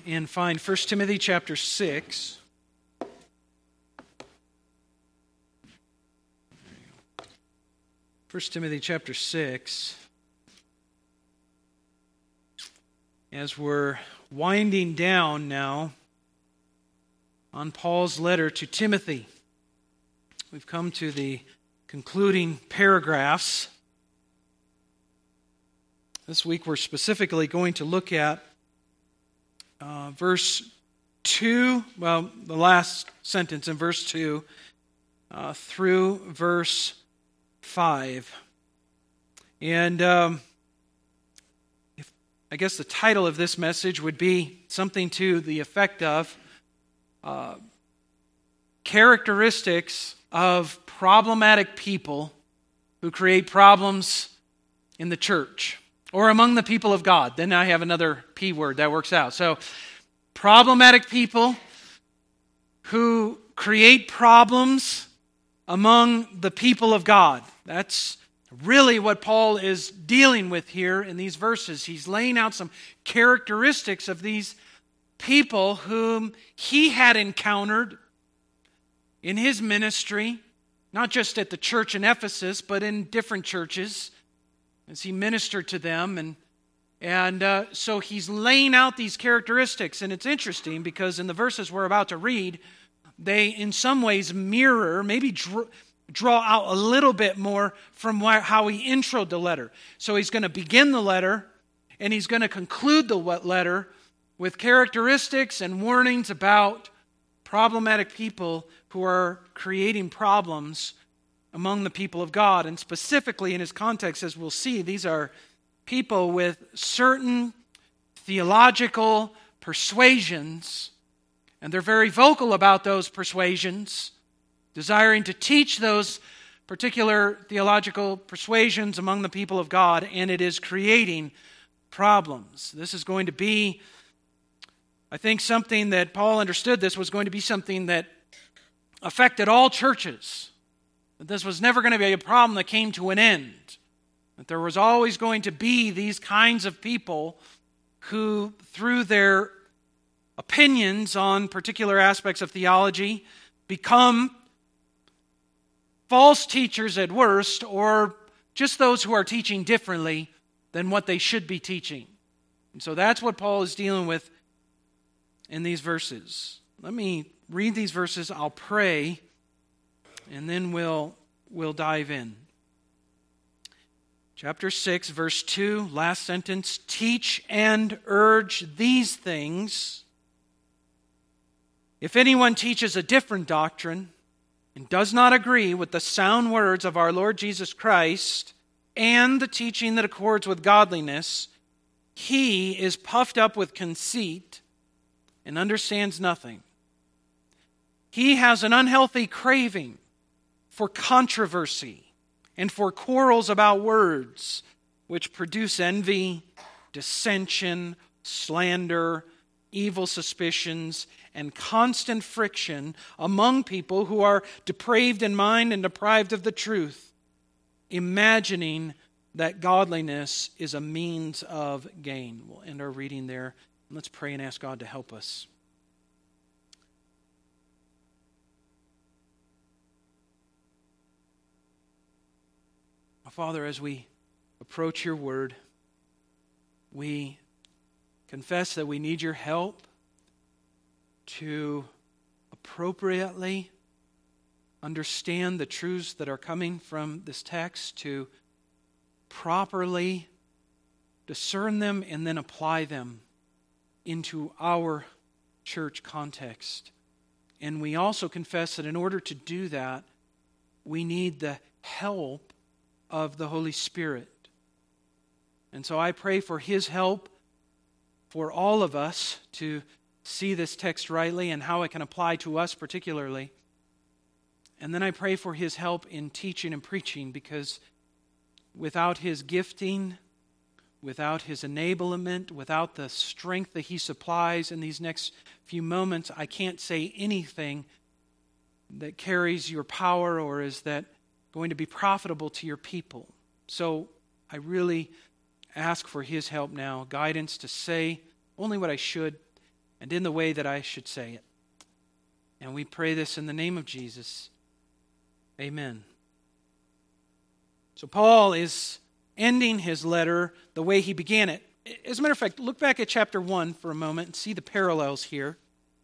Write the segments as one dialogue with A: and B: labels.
A: and find 1 Timothy chapter 6. 1 Timothy chapter 6. As we're winding down now on Paul's letter to Timothy, we've come to the concluding paragraphs. This week we're specifically going to look at verse 2, the last sentence in verse 2 through verse 5. And I guess the title of this message would be something to the effect of characteristics of problematic people who create problems in the church or among the people of God. Then I have another P word that works out. So, problematic people who create problems among the people of God. That's really what Paul is dealing with here in these verses. He's laying out some characteristics of these people whom he had encountered in his ministry, not just at the church in Ephesus, but in different churches as he ministered to them. And so he's laying out these characteristics. And it's interesting because in the verses we're about to read, they in some ways mirror, maybe draw out a little bit more from how he introed the letter. So he's going to begin the letter and he's going to conclude the letter with characteristics and warnings about problematic people who are creating problems among the people of God. And specifically in his context, as we'll see, these are people with certain theological persuasions, and they're very vocal about those persuasions, desiring to teach those particular theological persuasions among the people of God, and it is creating problems. This is going to be, I think, something that Paul understood this was going to be something that affected all churches. That this was never going to be a problem that came to an end. That there was always going to be these kinds of people who, through their opinions on particular aspects of theology, become false teachers at worst, or just those who are teaching differently than what they should be teaching. And so that's what Paul is dealing with in these verses. Let me read these verses, I'll pray, and then we'll dive in. Chapter 6, verse 2, last sentence, teach and urge these things. If anyone teaches a different doctrine and does not agree with the sound words of our Lord Jesus Christ and the teaching that accords with godliness, he is puffed up with conceit and understands nothing. He has an unhealthy craving for controversy and for quarrels about words, which produce envy, dissension, slander, evil suspicions, and constant friction among people who are depraved in mind and deprived of the truth, imagining that godliness is a means of gain. We'll end our reading there. Let's pray and ask God to help us. Father, as we approach your word, we confess that we need your help to appropriately understand the truths that are coming from this text, to properly discern them and then apply them into our church context. And we also confess that in order to do that, we need the help of the Holy Spirit. And so I pray for His help for all of us to see this text rightly and how it can apply to us particularly. And then I pray for His help in teaching and preaching, because without His gifting, without His enablement, without the strength that He supplies in these next few moments, I can't say anything that carries your power or is that going to be profitable to your people. So I really ask for His help now, guidance to say only what I should and in the way that I should say it. And we pray this in the name of Jesus. Amen. So Paul is ending his letter the way he began it. As a matter of fact, look back at chapter 1 for a moment and see the parallels here.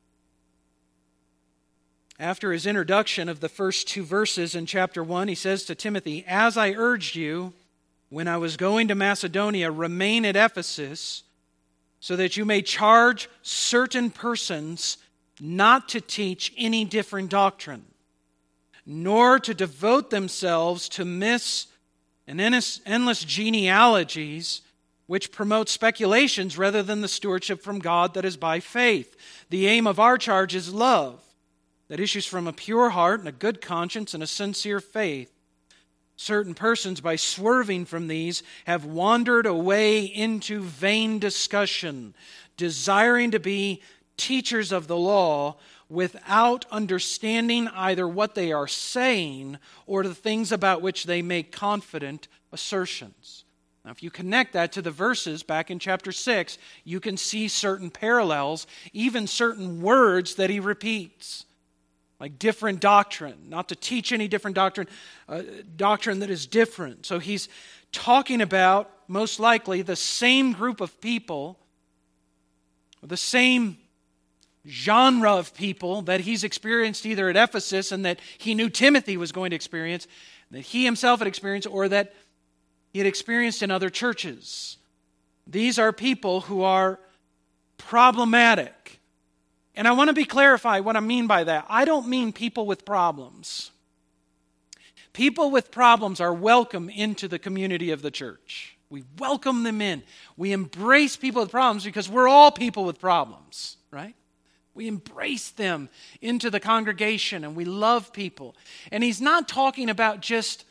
A: After his introduction of the first 2 verses in chapter 1, he says to Timothy, "As I urged you when I was going to Macedonia, remain at Ephesus, so that you may charge certain persons not to teach any different doctrine, nor to devote themselves to myths and endless genealogies, which promote speculations rather than the stewardship from God that is by faith. The aim of our charge is love, that issues from a pure heart and a good conscience and a sincere faith. Certain persons, by swerving from these, have wandered away into vain discussion, desiring to be teachers of the law without understanding either what they are saying or the things about which they make confident assertions." Now, if you connect that to the verses back in chapter 6, you can see certain parallels, even certain words that he repeats. Like different doctrine, not to teach any different doctrine, doctrine that is different. So he's talking about, most likely, the same group of people, the same genre of people that he's experienced either at Ephesus and that he knew Timothy was going to experience, that he himself had experienced, or that he had experienced in other churches. These are people who are problematic. And I want to clarify what I mean by that. I don't mean people with problems. People with problems are welcome into the community of the church. We welcome them in. We embrace people with problems because we're all people with problems, right? We embrace them into the congregation and we love people. And he's not talking about just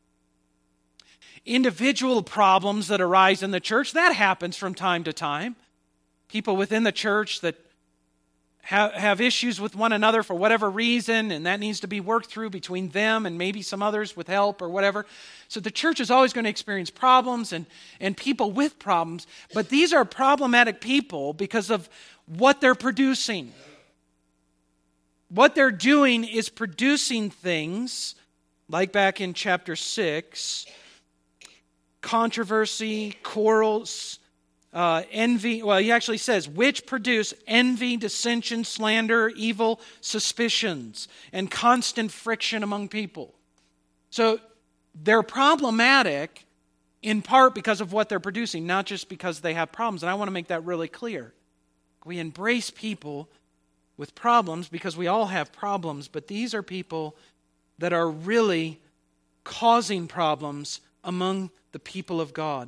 A: individual problems that arise in the church. That happens from time to time. People within the church that have issues with one another for whatever reason, and that needs to be worked through between them and maybe some others with help or whatever. So the church is always going to experience problems and people with problems, but these are problematic people because of what they're producing. What they're doing is producing things, like back in chapter 6, controversy, quarrels, envy. Well, he actually says, which produce envy, dissension, slander, evil suspicions, and constant friction among people. So they're problematic in part because of what they're producing, not just because they have problems. And I want to make that really clear. We embrace people with problems because we all have problems, but these are people that are really causing problems among the people of God.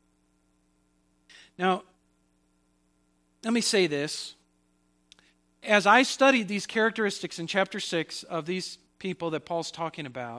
A: Now, let me say this. As I studied these characteristics in chapter 6 of these people that Paul's talking about,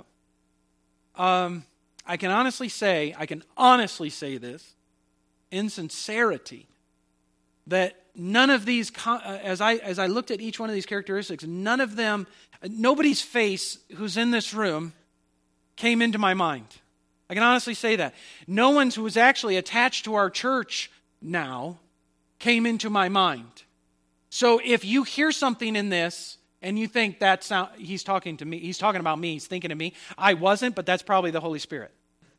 A: I can honestly say this in sincerity, that none of these, as I looked at each one of these characteristics, none of them, nobody's face who's in this room came into my mind. I can honestly say that. No one who was actually attached to our church now came into my mind. So if you hear something in this and you think he's talking to me, he's talking about me, he's thinking of me, I wasn't, but that's probably the Holy Spirit.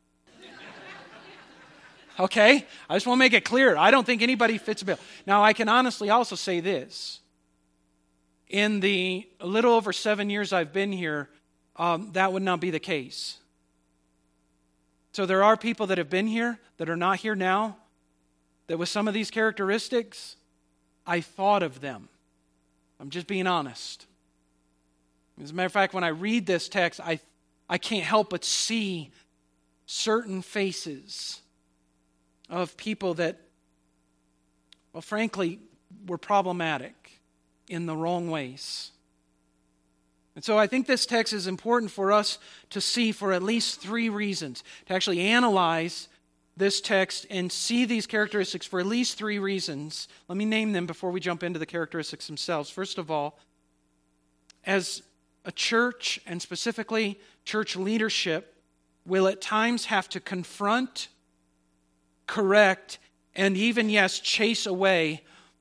A: Okay? I just want to make it clear. I don't think anybody fits a bill. Now, I can honestly also say this. In the a little over 7 years I've been here, that would not be the case. So there are people that have been here that are not here now, that with some of these characteristics, I thought of them. I'm just being honest. As a matter of fact, when I read this text, I can't help but see certain faces of people that, well, frankly, were problematic in the wrong ways. And so I think this text is important for us to see for at least 3 reasons, to actually analyze this text and see these characteristics for at least 3 reasons. Let me name them before we jump into the characteristics themselves. First of all, as a church, and specifically church leadership, will at times have to confront, correct, and even, yes, chase away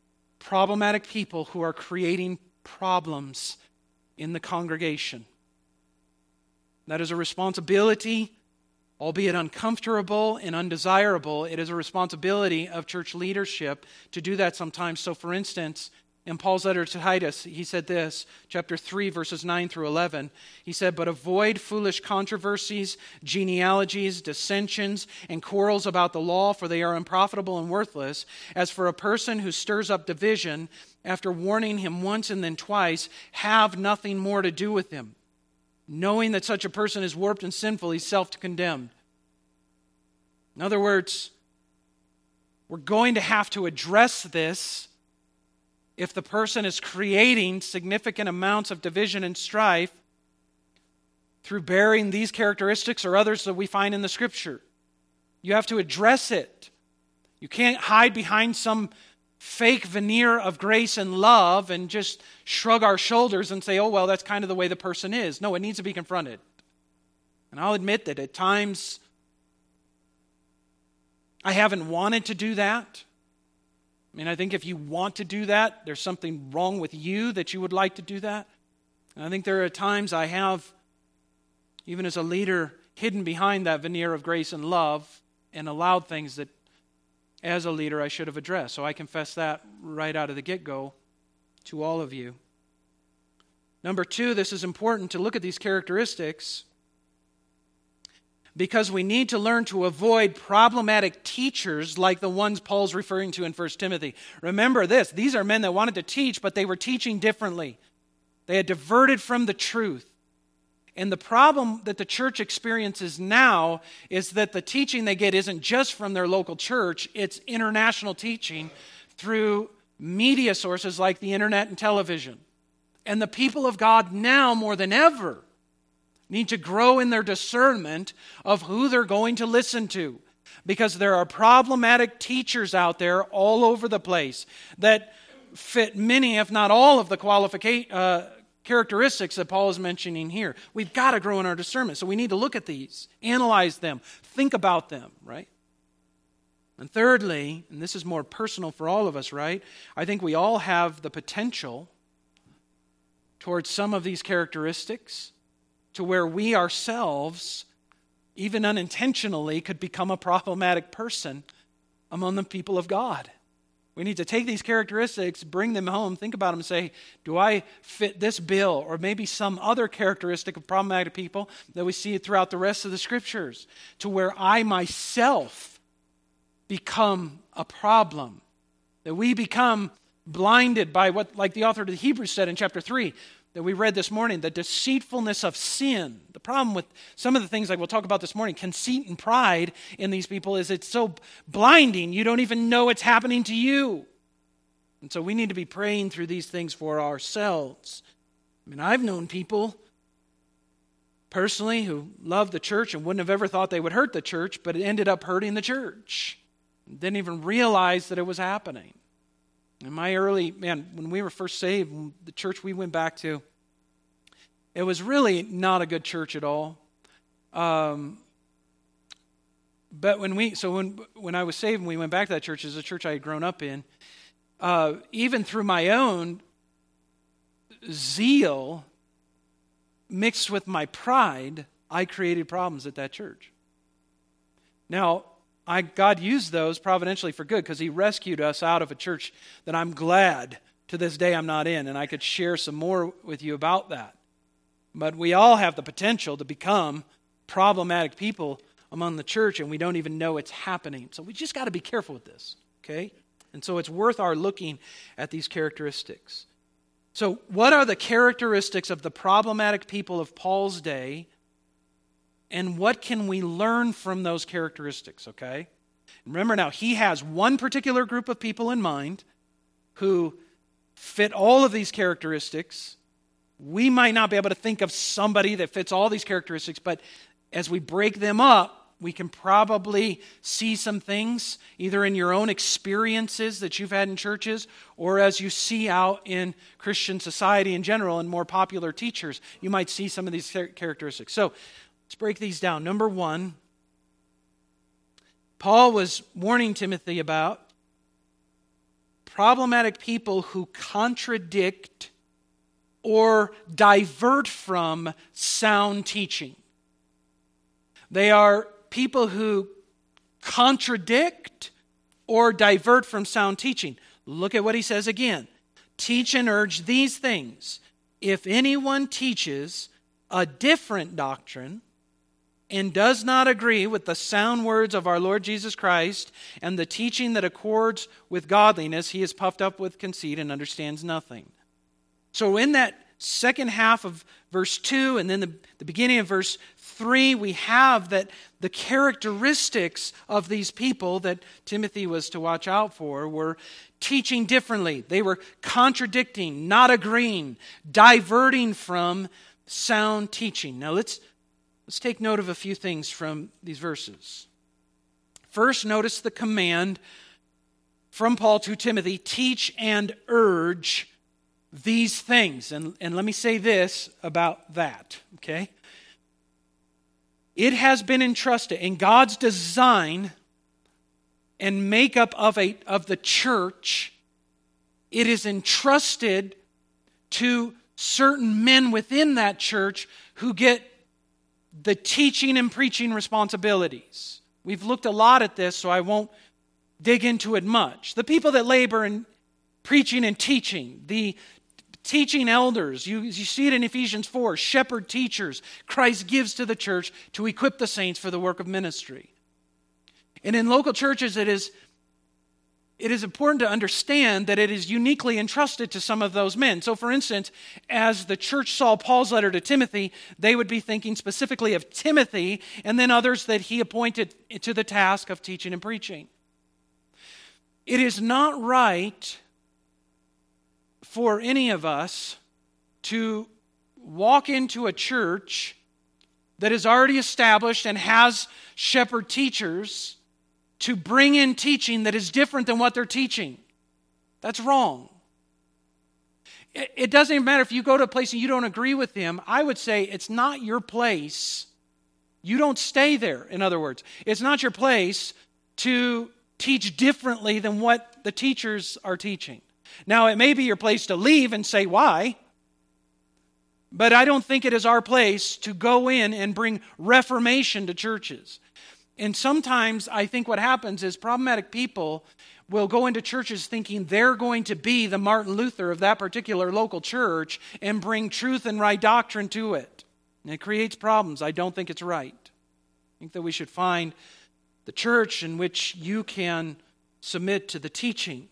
A: problematic people who are creating problems in the congregation. That is a responsibility, albeit uncomfortable and undesirable. It is a responsibility of church leadership to do that sometimes. So, for instance, in Paul's letter to Titus, he said this, chapter 3, verses 9 through 11. He said, "But avoid foolish controversies, genealogies, dissensions, and quarrels about the law, for they are unprofitable and worthless. As for a person who stirs up division, after warning him once and then twice, have nothing more to do with him. Knowing that such a person is warped and sinful, he's self-condemned." In other words, we're going to have to address this if the person is creating significant amounts of division and strife through bearing these characteristics or others that we find in the Scripture. You have to address it. You can't hide behind some fake veneer of grace and love and just shrug our shoulders and say, oh, well, that's kind of the way the person is. No, it needs to be confronted. And I'll admit that at times I haven't wanted to do that. I mean, I think if you want to do that, there's something wrong with you that you would like to do that. And I think there are times I have, even as a leader, hidden behind that veneer of grace and love and allowed things that, as a leader, I should have addressed. So I confess that right out of the get-go to all of you. Number two, this is important to look at these characteristics because we need to learn to avoid problematic teachers like the ones Paul's referring to in 1 Timothy. Remember this, these are men that wanted to teach, but they were teaching differently. They had diverted from the truth. And the problem that the church experiences now is that the teaching they get isn't just from their local church, it's international teaching through media sources like the internet and television. And the people of God now, more than ever, need to grow in their discernment of who they're going to listen to. Because there are problematic teachers out there all over the place that fit many, if not all, of the characteristics that Paul is mentioning here. We've got to grow in our discernment. So we need to look at these, analyze them, think about them, right? And thirdly, and this is more personal for all of us, right? I think we all have the potential towards some of these characteristics to where we ourselves, even unintentionally, could become a problematic person among the people of God. We need to take these characteristics, bring them home, think about them, and say, do I fit this bill? Or maybe some other characteristic of problematic people that we see throughout the rest of the Scriptures, to where I myself become a problem. That we become blinded by what, like the author of the Hebrews said in chapter 3, that we read this morning, the deceitfulness of sin. The problem with some of the things like we'll talk about this morning, conceit and pride in these people, is it's so blinding, you don't even know it's happening to you. And so we need to be praying through these things for ourselves. I mean, I've known people personally who loved the church and wouldn't have ever thought they would hurt the church, but it ended up hurting the church. Didn't even realize that it was happening. In my when we were first saved, the church we went back to, it was really not a good church at all. But when I was saved and we went back to that church, as a church I had grown up in, even through my own zeal mixed with my pride, I created problems at that church. Now, God used those providentially for good because He rescued us out of a church that I'm glad to this day I'm not in, and I could share some more with you about that. But we all have the potential to become problematic people among the church, and we don't even know it's happening. So we just got to be careful with this, okay? And so it's worth our looking at these characteristics. So what are the characteristics of the problematic people of Paul's day? And what can we learn from those characteristics, okay? Remember now, he has one particular group of people in mind who fit all of these characteristics. We might not be able to think of somebody that fits all these characteristics, but as we break them up, we can probably see some things, either in your own experiences that you've had in churches, or as you see out in Christian society in general and more popular teachers, you might see some of these characteristics. So, let's break these down. Number one, Paul was warning Timothy about problematic people who contradict or divert from sound teaching. They are people who contradict or divert from sound teaching. Look at what he says again. Teach and urge these things. If anyone teaches a different doctrine and does not agree with the sound words of our Lord Jesus Christ and the teaching that accords with godliness, he is puffed up with conceit and understands nothing. So in that second half of verse 2 and then the beginning of verse 3, we have that the characteristics of these people that Timothy was to watch out for were teaching differently. They were contradicting, not agreeing, diverting from sound teaching. Now let's take note of a few things from these verses. First, notice the command from Paul to Timothy, teach and urge these things. And let me say this about that, okay? It has been entrusted in God's design and makeup of the church. It is entrusted to certain men within that church who get the teaching and preaching responsibilities. We've looked a lot at this, so I won't dig into it much. The people that labor in preaching and teaching, the teaching elders, you see it in Ephesians 4, shepherd teachers Christ gives to the church to equip the saints for the work of ministry. And in local churches, it is important to understand that it is uniquely entrusted to some of those men. So for instance, as the church saw Paul's letter to Timothy, they would be thinking specifically of Timothy and then others that he appointed to the task of teaching and preaching. It is not right for any of us to walk into a church that is already established and has shepherd teachers to bring in teaching that is different than what they're teaching. That's wrong. It doesn't even matter if you go to a place and you don't agree with them. I would say it's not your place. You don't stay there, in other words. It's not your place to teach differently than what the teachers are teaching. Now, it may be your place to leave and say why, but I don't think it is our place to go in and bring reformation to churches. And sometimes I think what happens is problematic people will go into churches thinking they're going to be the Martin Luther of that particular local church and bring truth and right doctrine to it. And it creates problems. I don't think it's right. I think that we should find the church in which you can submit to the teaching.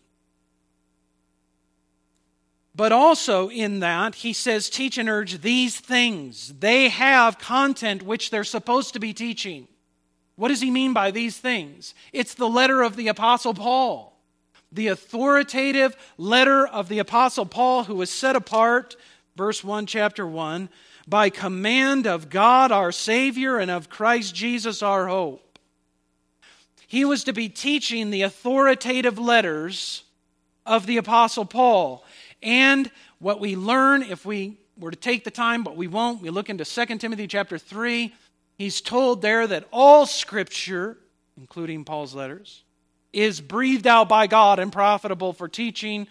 A: But also in that, he says, teach and urge these things. They have content which they're supposed to be teaching. What does he mean by these things? It's the letter of the Apostle Paul. The authoritative letter of the Apostle Paul, who was set apart, verse 1, chapter 1, by command of God our Savior and of Christ Jesus our hope. He was to be teaching the authoritative letters of the Apostle Paul. And what we learn, if we were to take the time, but we won't, we look into 2 Timothy chapter 3, he's told there that all Scripture, including Paul's letters, is breathed out by God and profitable for teaching,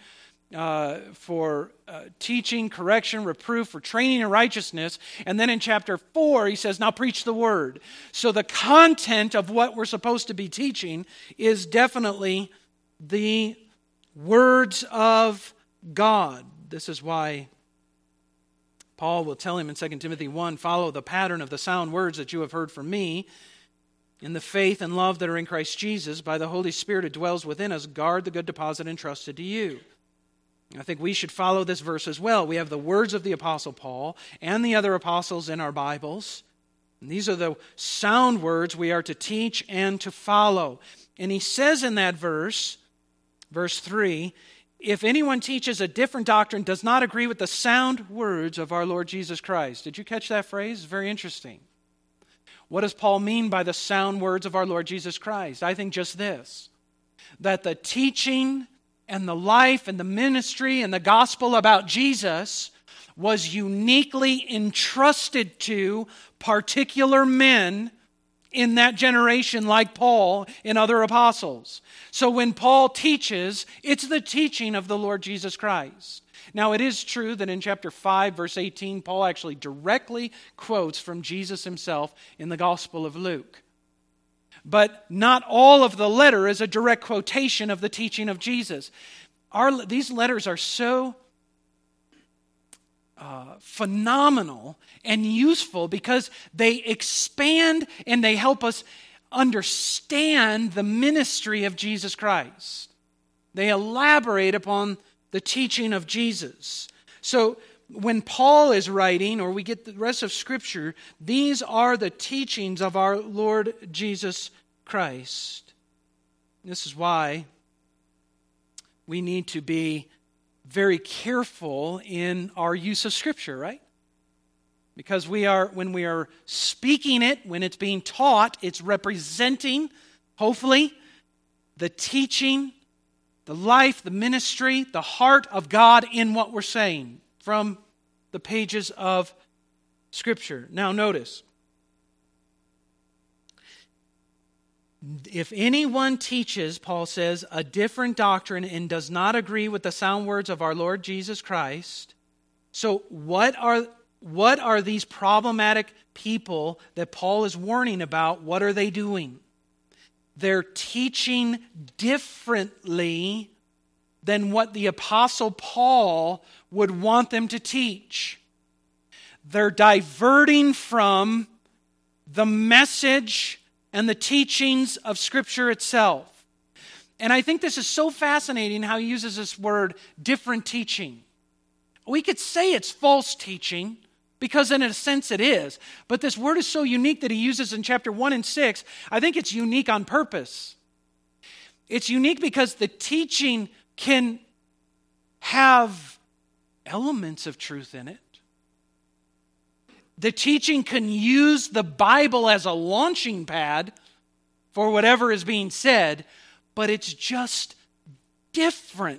A: correction, reproof, for training in righteousness. And then in chapter 4, he says, now preach the word. So the content of what we're supposed to be teaching is definitely the words of God. This is why Paul will tell him in 2 Timothy 1, follow the pattern of the sound words that you have heard from me in the faith and love that are in Christ Jesus. By the Holy Spirit who dwells within us, guard the good deposit entrusted to you. I think we should follow this verse as well. We have the words of the Apostle Paul and the other apostles in our Bibles. And these are the sound words we are to teach and to follow. And he says in that verse 3, if anyone teaches a different doctrine, does not agree with the sound words of our Lord Jesus Christ. Did you catch that phrase? It's very interesting. What does Paul mean by the sound words of our Lord Jesus Christ? I think just this, that the teaching and the life and the ministry and the gospel about Jesus was uniquely entrusted to particular men in that generation like Paul and other apostles. So when Paul teaches, it's the teaching of the Lord Jesus Christ. Now, it is true that in chapter 5, verse 18, Paul actually directly quotes from Jesus himself in the Gospel of Luke. But not all of the letter is a direct quotation of the teaching of Jesus. These letters are so phenomenal and useful because they expand and they help us understand the ministry of Jesus Christ. They elaborate upon the teaching of Jesus. So when Paul is writing, or we get the rest of Scripture, these are the teachings of our Lord Jesus Christ. This is why we need to be very careful in our use of Scripture, right? Because when we are speaking it, when it's being taught, it's representing, hopefully, the teaching, the life, the ministry, the heart of God in what we're saying from the pages of Scripture. Now notice, if anyone teaches, Paul says, a different doctrine and does not agree with the sound words of our Lord Jesus Christ, so what are these problematic people that Paul is warning about? What are they doing? They're teaching differently than what the Apostle Paul would want them to teach. They're diverting from the message and the teachings of Scripture itself. And I think this is so fascinating how he uses this word, different teaching. We could say it's false teaching, because in a sense it is. But this word is so unique that he uses in chapter 1 and 6. I think it's unique on purpose. It's unique because the teaching can have elements of truth in it. The teaching can use the Bible as a launching pad for whatever is being said, but it's just different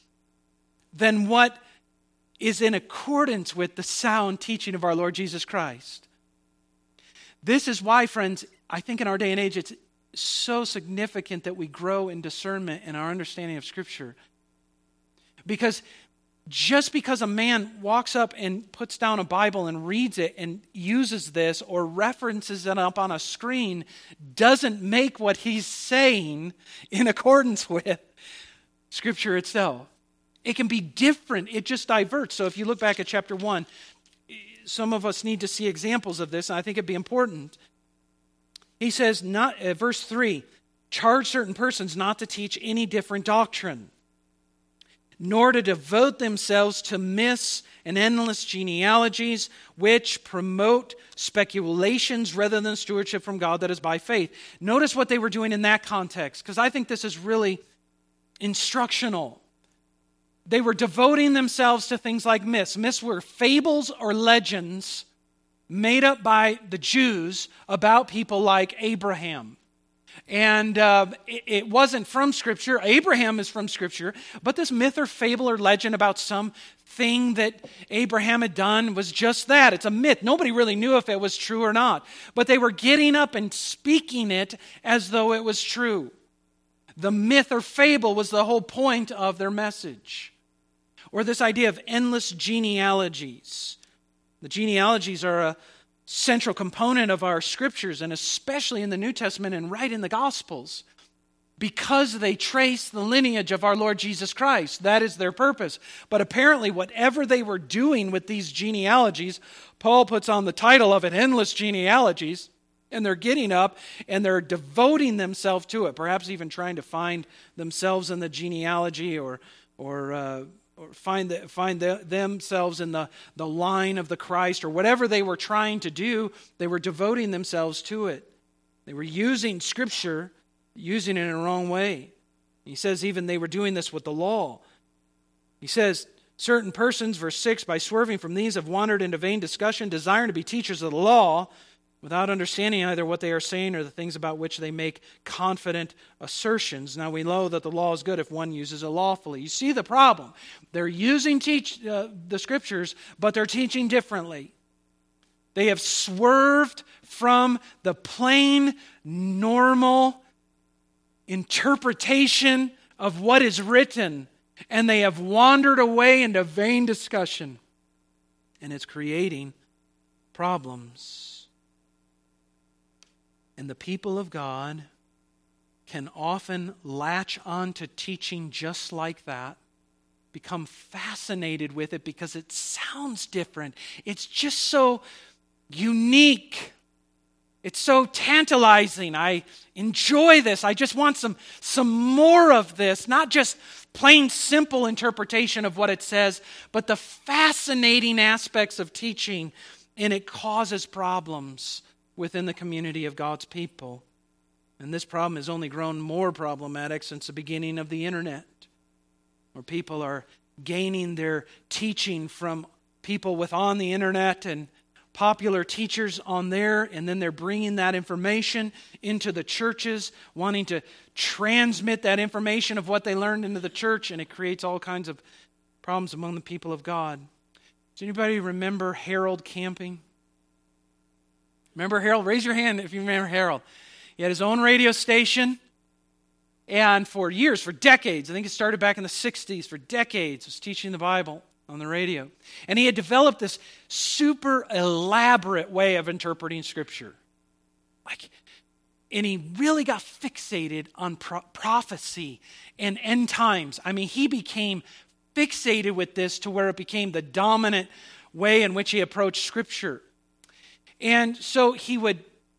A: than what is in accordance with the sound teaching of our Lord Jesus Christ. This is why, friends, I think in our day and age it's so significant that we grow in discernment in our understanding of Scripture. Because just because a man walks up and puts down a Bible and reads it and uses this or references it up on a screen doesn't make what he's saying in accordance with Scripture itself. It can be different. It just diverts. So if you look back at chapter 1, some of us need to see examples of this, and I think it'd be important. He says, verse 3, charge certain persons not to teach any different doctrine, nor to devote themselves to myths and endless genealogies, which promote speculations rather than stewardship from God that is by faith. Notice what they were doing in that context, because I think this is really instructional. They were devoting themselves to things like myths. Myths were fables or legends made up by the Jews about people like Abraham. And it wasn't from Scripture. Abraham is from Scripture. But this myth or fable or legend about some thing that Abraham had done was just that. It's a myth. Nobody really knew if it was true or not. But they were getting up and speaking it as though it was true. The myth or fable was the whole point of their message. Or this idea of endless genealogies. The genealogies are a central component of our Scriptures, and especially in the New Testament and right in the Gospels, because they trace the lineage of our Lord Jesus Christ. That is their purpose. But apparently, whatever they were doing with these genealogies, Paul puts on the title of it, Endless Genealogies, and they're getting up and they're devoting themselves to it, perhaps even trying to find themselves in the genealogy or find themselves in the line of the Christ, or whatever they were trying to do. They were devoting themselves to it. They were using Scripture, using it in a wrong way. He says even they were doing this with the law. He says, certain persons, verse 6, by swerving from these have wandered into vain discussion, desiring to be teachers of the law, without understanding either what they are saying or the things about which they make confident assertions. Now we know that the law is good if one uses it lawfully. You see the problem. They're using the Scriptures, but they're teaching differently. They have swerved from the plain, normal interpretation of what is written, and they have wandered away into vain discussion, and it's creating problems. And the people of God can often latch on to teaching just like that, become fascinated with it because it sounds different. It's just so unique. It's so tantalizing. I enjoy this. I just want some more of this. Not just plain simple interpretation of what it says, but the fascinating aspects of teaching, and it causes problems within the community of God's people. And this problem has only grown more problematic since the beginning of the internet, where people are gaining their teaching from people on the internet and popular teachers on there, and then they're bringing that information into the churches, wanting to transmit that information of what they learned into the church, and it creates all kinds of problems among the people of God. Does anybody remember Harold Camping? Remember Harold? Raise your hand if you remember Harold. He had his own radio station, and for years, for decades, I think it started back in the 60s, for decades, was teaching the Bible on the radio. And he had developed this super elaborate way of interpreting Scripture. And he really got fixated on prophecy and end times. I mean, he became fixated with this to where it became the dominant way in which he approached Scripture. And so he would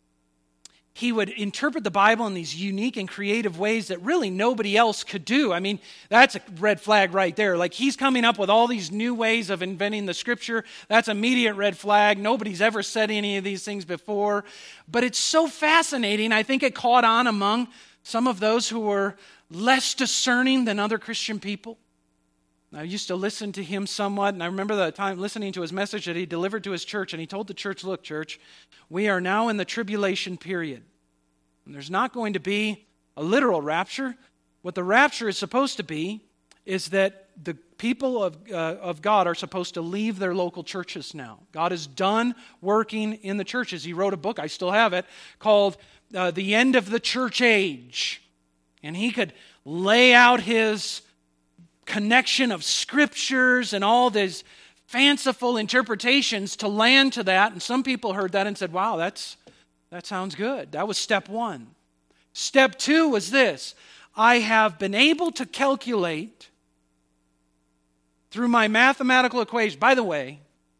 A: interpret the Bible in these unique and creative ways that really nobody else could do. I mean, that's a red flag right there. Like, he's coming up with all these new ways of inventing the Scripture. That's immediate red flag. Nobody's ever said any of these things before. But it's so fascinating. I think it caught on among some of those who were less discerning than other Christian people. I used to listen to him somewhat, and I remember the time listening to his message that he delivered to his church, and he told the church, look, church, we are now in the tribulation period. And there's not going to be a literal rapture. What the rapture is supposed to be is that the people of God are supposed to leave their local churches now. God is done working in the churches. He wrote a book, I still have it, called The End of the Church Age. And he could lay out his connection of scriptures and all these fanciful interpretations to land to that. And some people heard that and said, wow, that sounds good. That was step one. Step two was this. I have been able to calculate through my mathematical equation. By the way,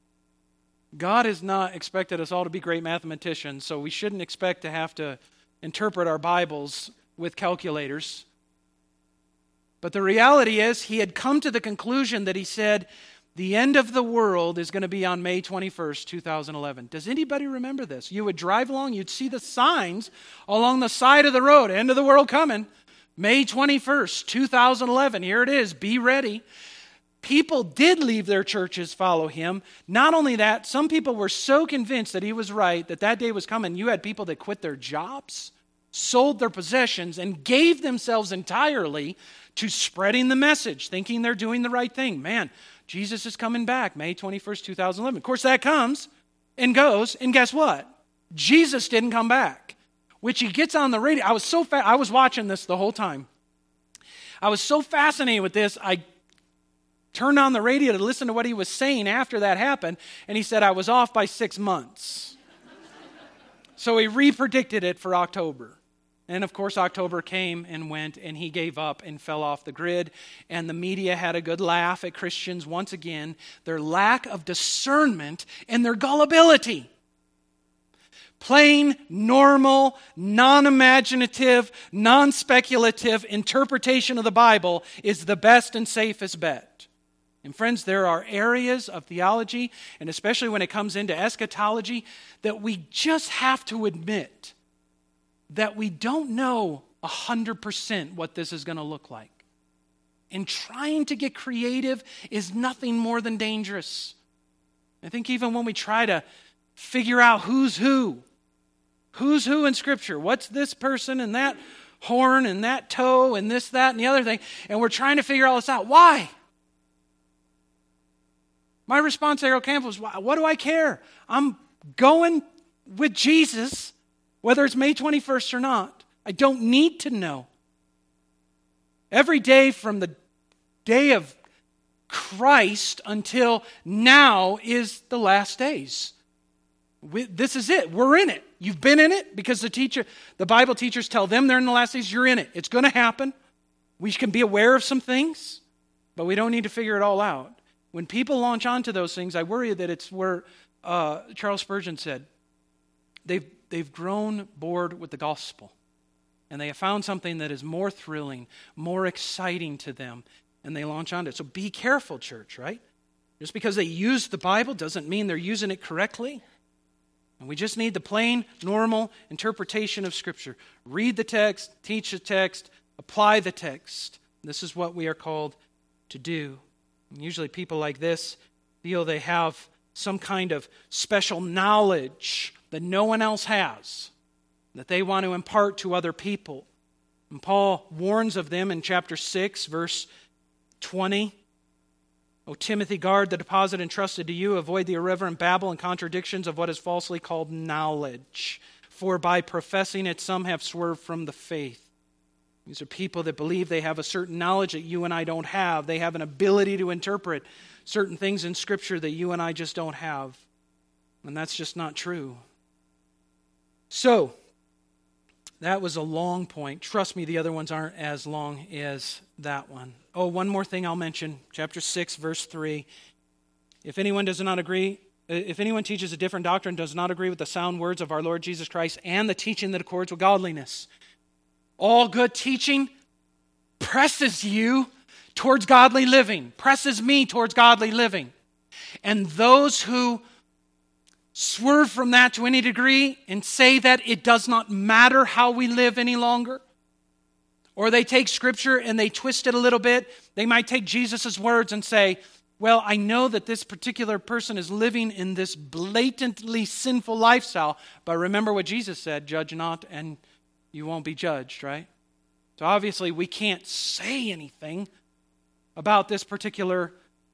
A: God has not expected us all to be great mathematicians, so we shouldn't expect to have to interpret our Bibles with calculators. But the reality is, he had come to the conclusion that he said, the end of the world is going to be on May 21st, 2011. Does anybody remember this? You would drive along, you'd see the signs along the side of the road, end of the world coming, May 21st, 2011. Here it is, be ready. People did leave their churches, follow him. Not only that, some people were so convinced that he was right, that day was coming. You had people that quit their jobs, sold their possessions, and gave themselves entirely to spreading the message, thinking they're doing the right thing. Man, Jesus is coming back, May 21st, 2011. Of course, that comes and goes, and guess what? Jesus didn't come back, which he gets on the radio. I was watching this the whole time. I was so fascinated with this, I turned on the radio to listen to what he was saying after that happened, and he said I was off by 6 months. So he re-predicted it for October. And of course, October came and went, and he gave up and fell off the grid. And the media had a good laugh at Christians once again, their lack of discernment and their gullibility. Plain, normal, non-imaginative, non-speculative interpretation of the Bible is the best and safest bet. And friends, there are areas of theology, and especially when it comes into eschatology, that we just have to admit that we don't know 100% what this is going to look like. And trying to get creative is nothing more than dangerous. I think even when we try to figure out who's who in Scripture, what's this person and that horn and that toe and this, that, and the other thing, and we're trying to figure all this out. Why? My response to Harold Campbell was, what do I care? I'm going with Jesus, whether it's May 21st or not. I don't need to know. Every day from the day of Christ until now is the last days. This is it. We're in it. You've been in it because the Bible teachers tell them they're in the last days. You're in it. It's going to happen. We can be aware of some things, but we don't need to figure it all out. When people launch onto those things, I worry that it's where Charles Spurgeon said, they've grown bored with the gospel. And they have found something that is more thrilling, more exciting to them, and they launch onto it. So be careful, church, right? Just because they use the Bible doesn't mean they're using it correctly. And we just need the plain, normal interpretation of Scripture. Read the text, teach the text, apply the text. This is what we are called to do. And usually people like this feel they have some kind of special knowledge that no one else has, that they want to impart to other people. And Paul warns of them in chapter 6, verse 20. O Timothy, guard the deposit entrusted to you. Avoid the irreverent babble and contradictions of what is falsely called knowledge. For by professing it, some have swerved from the faith. These are people that believe they have a certain knowledge that you and I don't have. They have an ability to interpret certain things in Scripture that you and I just don't have. And that's just not true. So, that was a long point. Trust me, the other ones aren't as long as that one. Oh, one more thing I'll mention. Chapter 6, verse 3. If anyone teaches a different doctrine, does not agree with the sound words of our Lord Jesus Christ and the teaching that accords with godliness. All good teaching presses you towards godly living, presses me towards godly living. And those who swerve from that to any degree and say that it does not matter how we live any longer, or they take Scripture and they twist it a little bit. They might take Jesus' words and say, well, I know that this particular person is living in this blatantly sinful lifestyle, but remember what Jesus said, judge not and you won't be judged, right? So obviously we can't say anything about this particular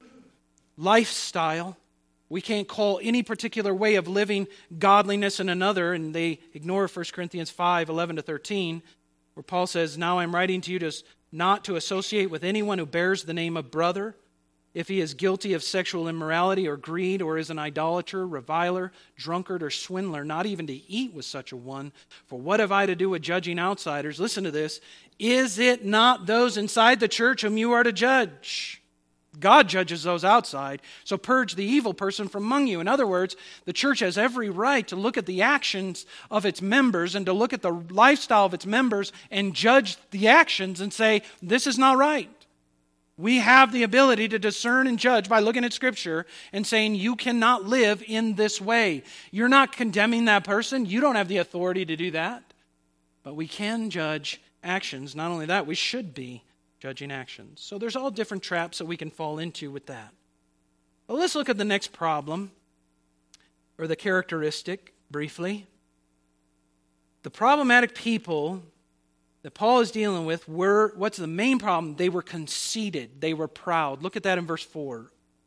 A: lifestyle. We can't call any particular way of living godliness in another, and they ignore 1 Corinthians 5, 11 to 13, where Paul says, now I'm writing to you not to associate with anyone who bears the name of brother, if he is guilty of sexual immorality or greed, or is an idolater, reviler, drunkard, or swindler, not even to eat with such a one. For what have I to do with judging outsiders? Listen to this. Is it not those inside the church whom you are to judge? God judges those outside, so purge the evil person from among you. In other words, the church has every right to look at the actions of its members and to look at the lifestyle of its members and judge the actions and say, this is not right. We have the ability to discern and judge by looking at Scripture and saying, you cannot live in this way. You're not condemning that person. You don't have the authority to do that. But we can judge actions. Not only that, we should be judging actions. So there's all different traps that we can fall into with that. Well, let's look at the next problem, or the characteristic, briefly. The problematic people that Paul is dealing with what's the main problem? They were conceited. They were proud. Look at that in verse 4.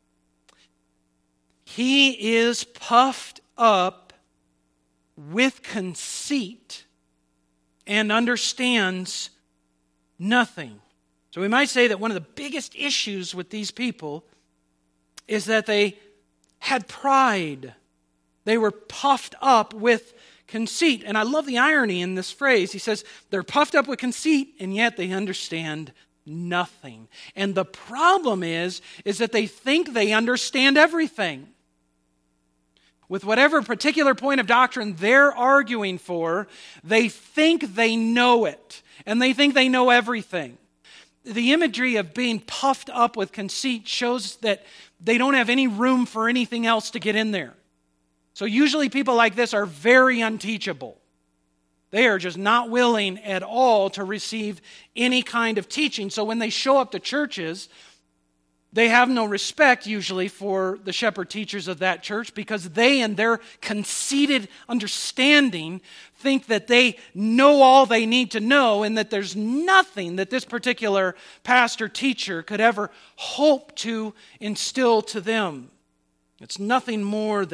A: He is puffed up with conceit and understands nothing. So we might say that one of the biggest issues with these people is that they had pride. They were puffed up with conceit. And I love the irony in this phrase. He says they're puffed up with conceit, and yet they understand nothing. And the problem is that they think they understand everything. With whatever particular point of doctrine they're arguing for, they think they know it. And they think they know everything. The imagery of being puffed up with conceit shows that they don't have any room for anything else to get in there. So usually people like this are very unteachable. They are just not willing at all to receive any kind of teaching. So when they show up to churches, they have no respect usually for the shepherd teachers of that church, because they, in their conceited understanding, think that they know all they need to know, and that there's nothing that this particular pastor teacher could ever hope to instill to them. It's nothing more than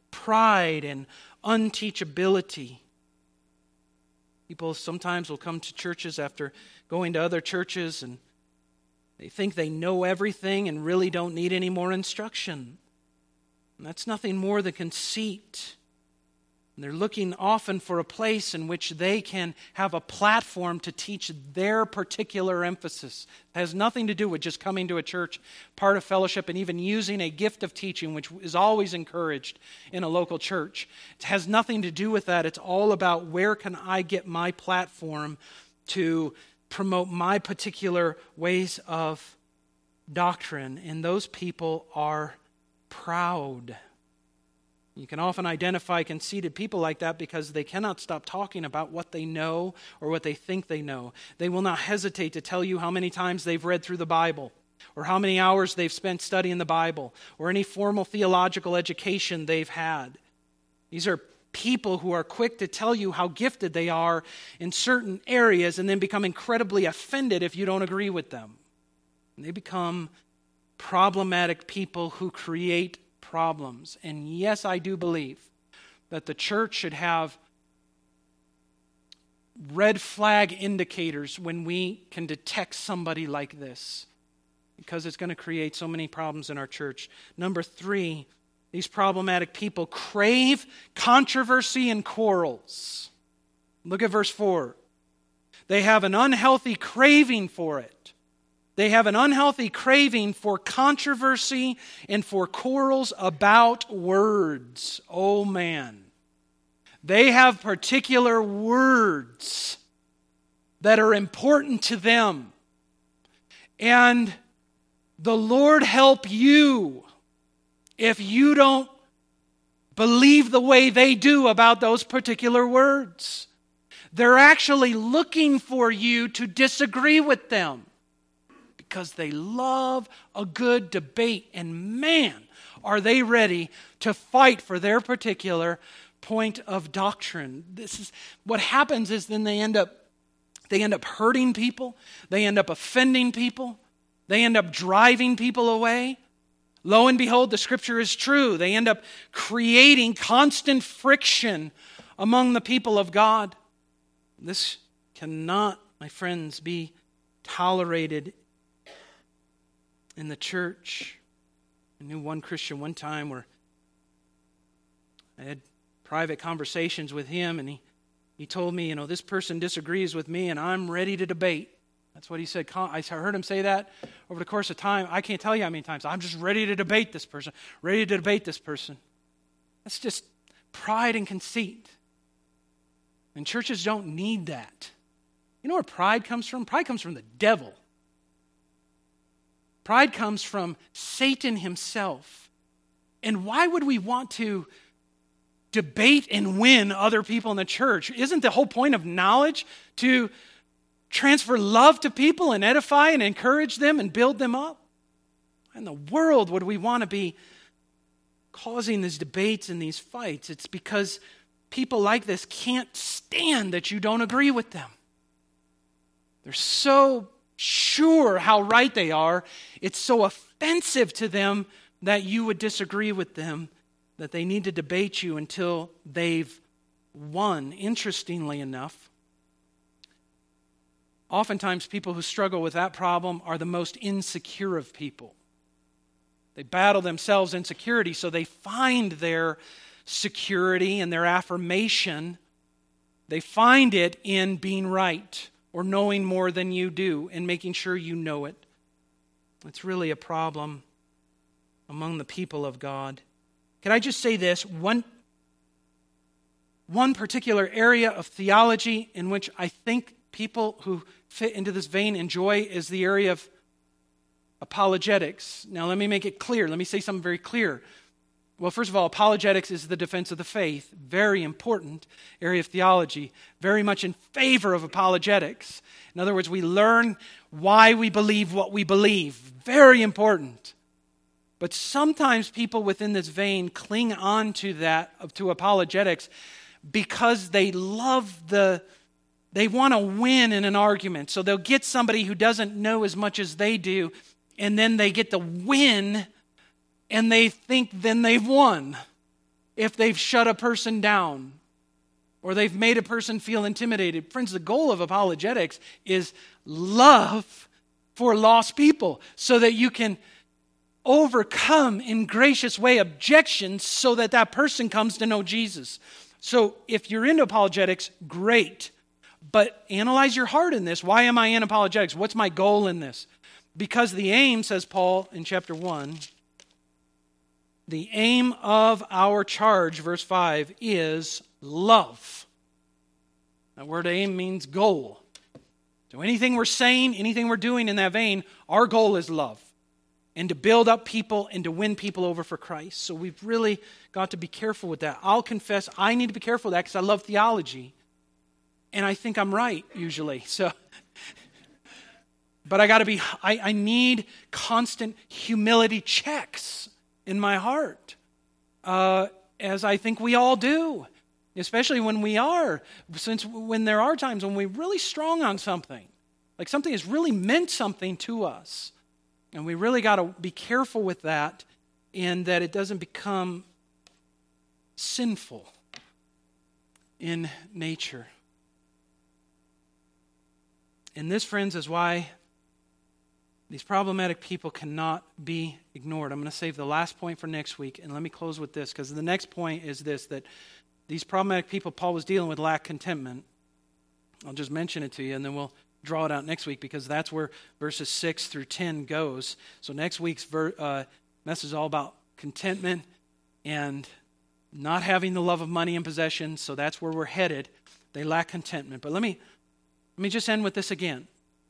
A: pride and unteachability. People sometimes will come to churches after going to other churches and they think they know everything and really don't need any more instruction. And that's nothing more than conceit. And they're looking often for a place in which they can have a platform to teach their particular emphasis. It has nothing to do with just coming to a church, part of fellowship, and even using a gift of teaching, which is always encouraged in a local church. It has nothing to do with that. It's all about where can I get my platform to promote my particular ways of doctrine. And those people are proud. You can often identify conceited people like that because they cannot stop talking about what they know or what they think they know. They will not hesitate to tell you how many times they've read through the Bible or how many hours they've spent studying the Bible or any formal theological education they've had. These are people who are quick to tell you how gifted they are in certain areas and then become incredibly offended if you don't agree with them. And they become problematic people who create problems. And yes, I do believe that the church should have red flag indicators when we can detect somebody like this, because it's going to create so many problems in our church. Number 3, these problematic people crave controversy and quarrels. Look at verse 4. They have an unhealthy craving for it. They have an unhealthy craving for controversy and for quarrels about words. Oh man. They have particular words that are important to them. And the Lord help you if you don't believe the way they do about those particular words. They're actually looking for you to disagree with them, because they love a good debate. And man, are they ready to fight for their particular point of doctrine. This is what happens is then they end up hurting people. They end up offending people. They end up driving people away. Lo and behold, the Scripture is true. They end up creating constant friction among the people of God. This cannot, my friends, be tolerated in the church. I knew one Christian one time where I had private conversations with him, and he told me, this person disagrees with me and I'm ready to debate. That's what he said. I heard him say that over the course of time. I can't tell you how many times. I'm just ready to debate this person. Ready to debate this person. That's just pride and conceit. And churches don't need that. You know where pride comes from? Pride comes from the devil. Pride comes from Satan himself. And why would we want to debate and win other people in the church? Isn't the whole point of knowledge to transfer love to people and edify and encourage them and build them up? Why in the world would we want to be causing these debates and these fights? It's because people like this can't stand that you don't agree with them. They're so sure how right they are. It's so offensive to them that you would disagree with them that they need to debate you until they've won. Interestingly enough, oftentimes people who struggle with that problem are the most insecure of people. They battle themselves insecurity, so they find their security and their affirmation. They find it in being right or knowing more than you do and making sure you know it. It's really a problem among the people of God. Can I just say this? One particular area of theology in which I think people who fit into this vein enjoy is the area of apologetics. Now, let me make it clear. Let me say something very clear. Well, first of all, apologetics is the defense of the faith. Very important area of theology. Very much in favor of apologetics. In other words, we learn why we believe what we believe. Very important. But sometimes people within this vein cling on to that, to apologetics, because they want to win in an argument. So they'll get somebody who doesn't know as much as they do, and then they get the win, and they think then they've won. if they've shut a person down or they've made a person feel intimidated. Friends, the goal of apologetics is love for lost people so that you can overcome in gracious way objections so that that person comes to know Jesus. So if you're into apologetics, great. But analyze your heart in this. Why am I in apologetics? What's my goal in this? Because the aim, says Paul in chapter 1, the aim of our charge, verse 5, is love. That word aim means goal. So anything we're saying, anything we're doing in that vein, our goal is love. And to build up people and to win people over for Christ. So we've really got to be careful with that. I'll confess I need to be careful with that because I love theology. And I think I'm right, usually. But I need constant humility checks in my heart. As I think we all do. Especially when there are times when we're really strong on something. Like something has really meant something to us. And we really got to be careful with that in that it doesn't become sinful in nature. And this, friends, is why these problematic people cannot be ignored. I'm going to save the last point for next week, and let me close with this, because the next point is this, that these problematic people Paul was dealing with lack contentment. I'll just mention it to you, and then we'll draw it out next week, because that's where verses 6 through 10 goes. So next week's message is all about contentment and not having the love of money and possessions, so that's where we're headed. They lack contentment. But let me just end with this again.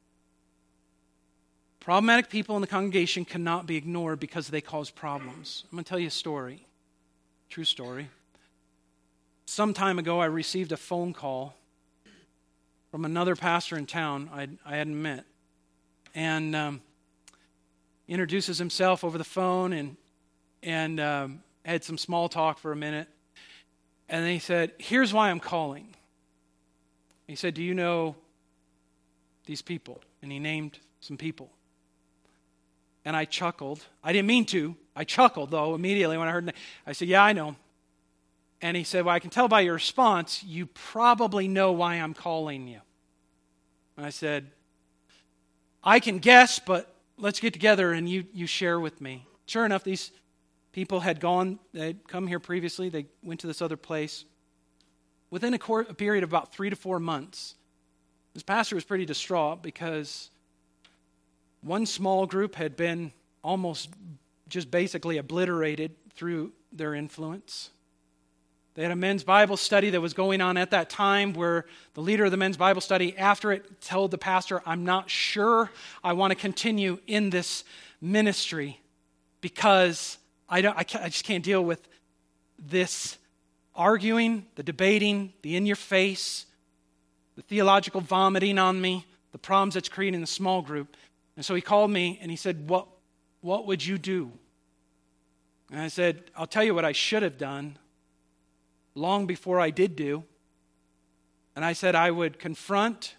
A: Problematic people in the congregation cannot be ignored because they cause problems. I'm going to tell you a story, true story. Some time ago, I received a phone call from another pastor in town I hadn't met. And introduces himself over the phone and had some small talk for a minute. And then he said, here's why I'm calling. He said, do you know these people? And he named some people. And I chuckled. I didn't mean to. I chuckled, though, immediately when I heard the name. I said, yeah, I know. And he said, well, I can tell by your response, you probably know why I'm calling you. And I said, I can guess, but let's get together and you share with me. Sure enough, these people had come here previously. They went to this other place. Within a period of about 3 to 4 months, this pastor was pretty distraught because one small group had been almost just basically obliterated through their influence. They had a men's Bible study that was going on at that time where the leader of the men's Bible study, after it, told the pastor, I'm not sure I want to continue in this ministry because I just can't deal with this arguing, the debating, the in-your-face, the theological vomiting on me, the problems it's creating in the small group. And so he called me and he said, what would you do? And I said, I'll tell you what I should have done long before I did do. And I said I would confront,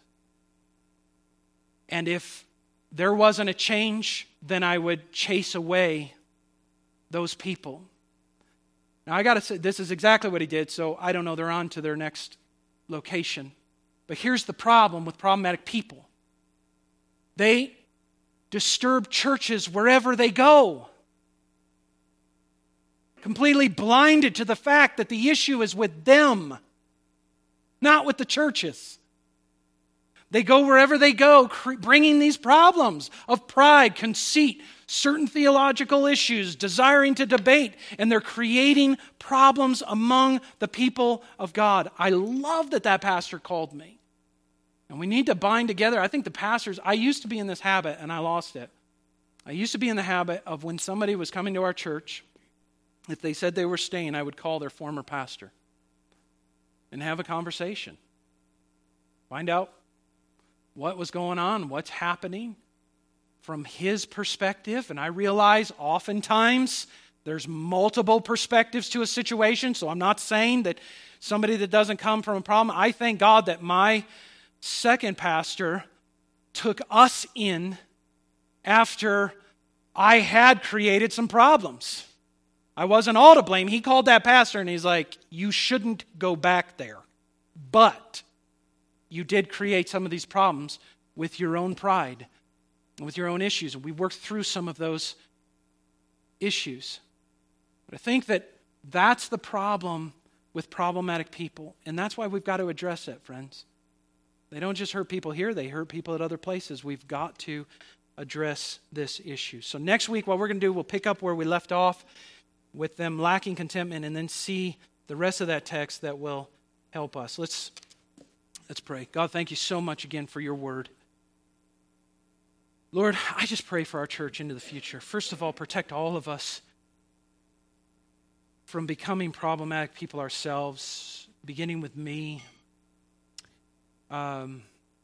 A: and if there wasn't a change, then I would chase away those people. Now I got to say, this is exactly what he did, so I don't know, they're on to their next location. But here's the problem with problematic people. They disturb churches wherever they go. Completely blinded to the fact that the issue is with them, not with the churches. They go wherever they go, bringing these problems of pride, conceit, certain theological issues, desiring to debate, and they're creating problems among the people of God. I love that pastor called me. And we need to bind together. I think the pastors, I used to be in this habit, and I lost it. I used to be in the habit of when somebody was coming to our church, if they said they were staying, I would call their former pastor and have a conversation. Find out what was going on, what's happening from his perspective. And I realize oftentimes there's multiple perspectives to a situation, so I'm not saying that somebody that doesn't come from a problem. I thank God that my second pastor took us in after I had created some problems. I wasn't all to blame. He called that pastor and he's like, you shouldn't go back there. But you did create some of these problems with your own pride and with your own issues. And we worked through some of those issues. But I think that that's the problem with problematic people. And that's why we've got to address it, friends. They don't just hurt people here, they hurt people at other places. We've got to address this issue. So next week, what we're going to do, we'll pick up where we left off with them lacking contentment and then see the rest of that text that will help us. Let's pray. God, thank you so much again for your word. Lord, I just pray for our church into the future. First of all, protect all of us from becoming problematic people ourselves, beginning with me. I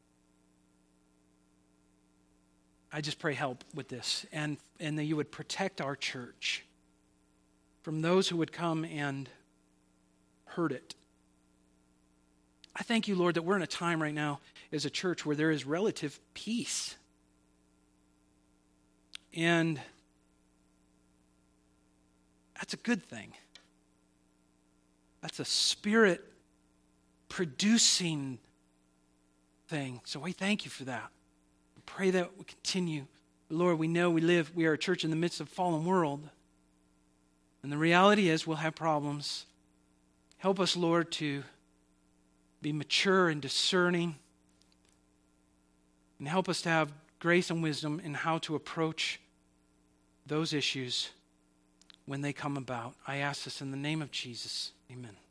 A: just pray help with this, and that you would protect our church from those who would come and hurt it. I thank you, Lord, that we're in a time right now as a church where there is relative peace. And that's a good thing. That's a spirit-producing thing. So we thank you for that. We pray that we continue. Lord, we know we are a church in the midst of a fallen world. And the reality is we'll have problems. Help us, Lord, to be mature and discerning. And help us to have grace and wisdom in how to approach those issues when they come about. I ask this in the name of Jesus. Amen.